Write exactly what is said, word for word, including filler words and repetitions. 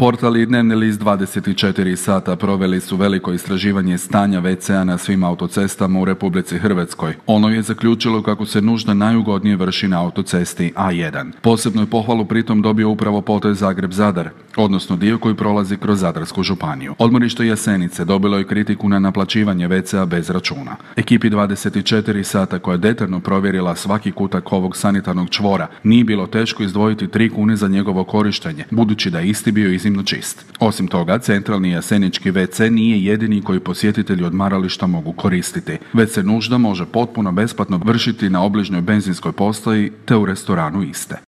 Portal i dnevni list dvadeset četiri sata proveli su veliko istraživanje stanja ve ce a na svim autocestama u Republici Hrvatskoj. Ono je zaključilo kako se nužda najugodnije vrši na autocesti a jedan. Posebno je pohvalu pritom dobio upravo potez Zagreb-Zadar, odnosno dio koji prolazi kroz Zadarsku županiju. Odmorište Jasenice dobilo je kritiku na naplaćivanje ve ce a bez računa. Ekipi dvadeset četiri sata koja je detaljno provjerila svaki kutak ovog sanitarnog čvora, nije bilo teško izdvojiti tri kune za njegovo korištenje, budući da je isti bio iznimno čist. Osim toga, centralni jasenički ve ce nije jedini koji posjetitelji odmarališta mogu koristiti, već se nužda može potpuno besplatno vršiti na obližnjoj benzinskoj postaji te u restoranu iste.